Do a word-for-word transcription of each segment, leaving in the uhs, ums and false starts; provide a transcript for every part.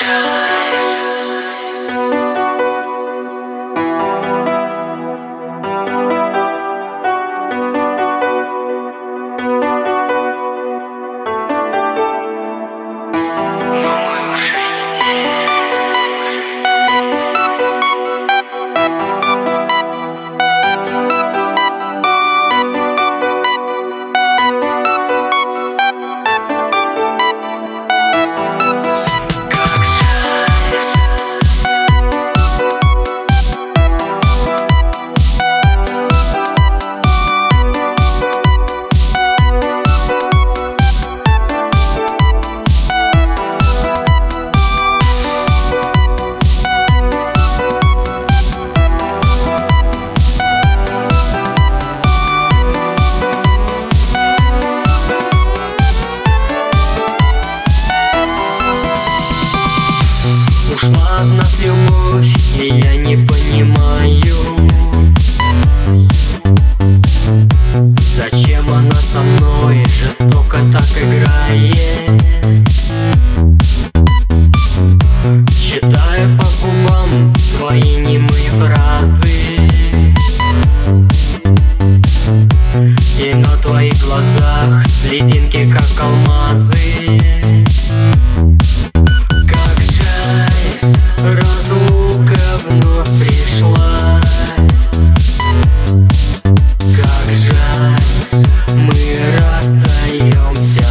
Ушла от нас любовь, и я не понимаю, зачем она со мной жестоко так играет. Читаю по губам твои немые фразы, и на твоих глазах слезинки, как алмазы. Разлука вновь пришла. Как жаль, мы расстаемся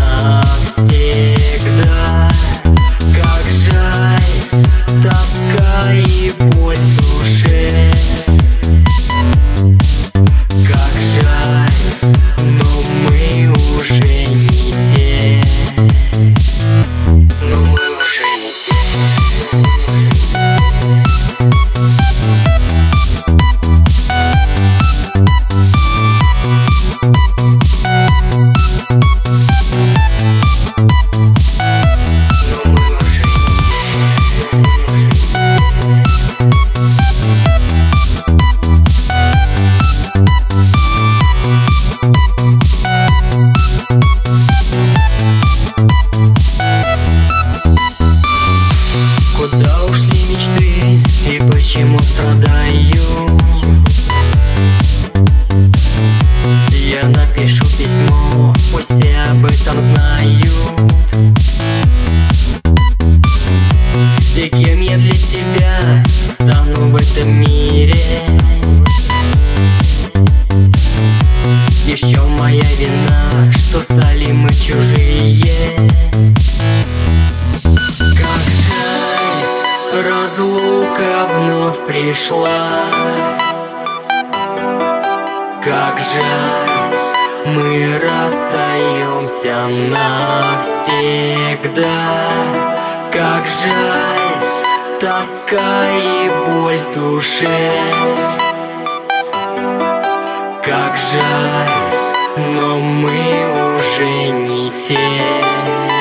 навсегда. Как жаль, тоска и боль в душе. Как жаль, но мы уже не те. Но мы уже не те. Куда ушли мечты и почему страдаю? Я напишу письмо, пусть все об этом знают. И кем я для тебя стану в этом мире? И в чем моя вина, что стали мы чужие? Разлука вновь пришла. Как жаль, мы расстаемся навсегда. Как жаль, тоска и боль в душе. Как жаль, но мы уже не те.